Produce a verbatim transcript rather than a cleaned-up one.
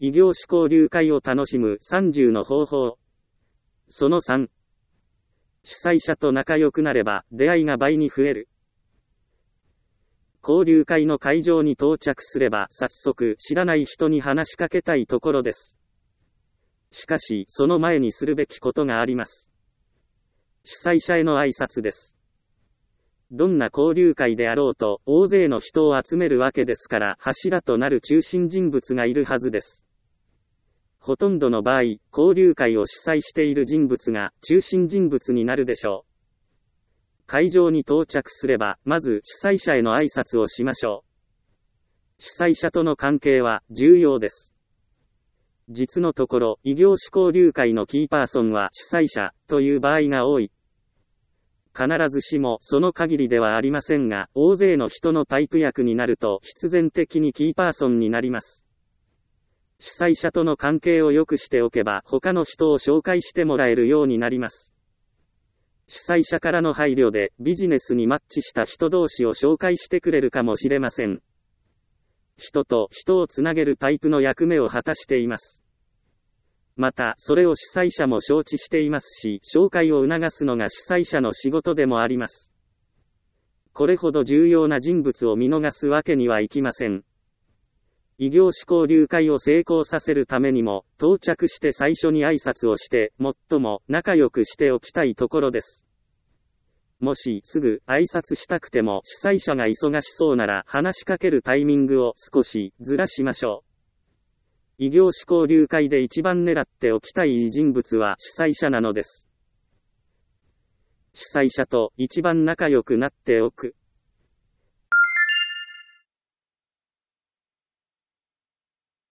異業種交流会を楽しむさんじゅうの方法。そのさん。主催者と仲良くなれば出会いが倍に増える。交流会の会場に到着すれば早速知らない人に話しかけたいところです。しかしその前にするべきことがあります。主催者への挨拶です。どんな交流会であろうと大勢の人を集めるわけですから柱となる中心人物がいるはずです。ほとんどの場合、交流会を主催している人物が中心人物になるでしょう。会場に到着すれば、まず主催者への挨拶をしましょう。主催者との関係は重要です。実のところ、異業種交流会のキーパーソンは主催者という場合が多い。必ずしもその限りではありませんが、大勢の人のパイプ役になると必然的にキーパーソンになります。主催者との関係を良くしておけば他の人を紹介してもらえるようになります。主催者からの配慮でビジネスにマッチした人同士を紹介してくれるかもしれません。人と人をつなげるパイプの役目を果たしています。また、それを主催者も承知していますし、紹介を促すのが主催者の仕事でもあります。これほど重要な人物を見逃すわけにはいきません。異業種交流会を成功させるためにも、到着して最初に挨拶をして、最も仲良くしておきたいところです。もしすぐ挨拶したくても主催者が忙しそうなら話しかけるタイミングを少しずらしましょう。異業種交流会で一番狙っておきたい人物は主催者なのです。主催者と一番仲良くなっておく。